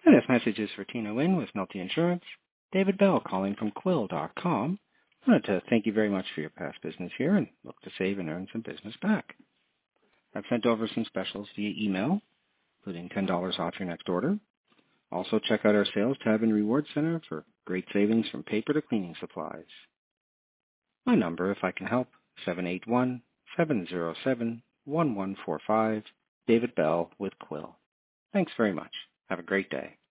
And this message is for Tina Wynn with Melty Insurance. David Bell calling from Quill.com. I wanted to thank you very much for your past business here and look to save and earn some business back. I've sent over some specials via email, including $10 off your next order. Also, check out our sales tab and reward center for great savings from paper to cleaning supplies. My number, if I can help, 781-707-1145, David Bell with Quill. Thanks very much. Have a great day.